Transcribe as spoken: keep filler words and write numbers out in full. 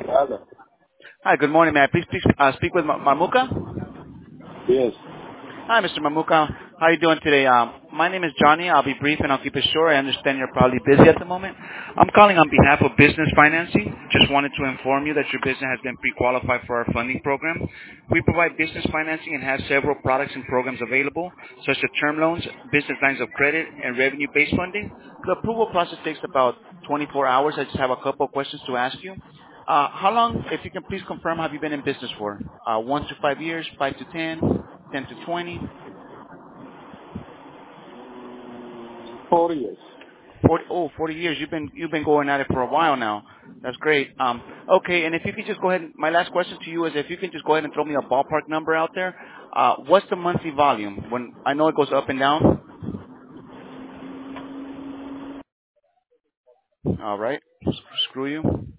Hello. Hi, good morning. May I please speak, uh, speak with Ma- Mamuka? Yes. Hi, Mister Mamuka. How are you doing today? Um, my name is Johnny. I'll be brief and I'll keep it short. I understand you're probably busy at the moment. I'm calling on behalf of business financing. Just wanted to inform you that your business has been pre-qualified for our funding program. We provide business financing and have several products and programs available, such as term loans, business lines of credit, and revenue-based funding. The approval process takes about twenty-four hours. I just have a couple of questions to ask you. Uh, how long, if you can please confirm, have you been in business for? Uh, one to five years, five to ten, ten to twenty, Four years. forty, oh, forty years. You've been, you've been going at it for a while now. That's great. Um, okay, and if you could just go ahead, and, my last question to you is if you can just go ahead and throw me a ballpark number out there. Uh, what's the monthly volume? When I know it goes up and down. All right. S- Screw you.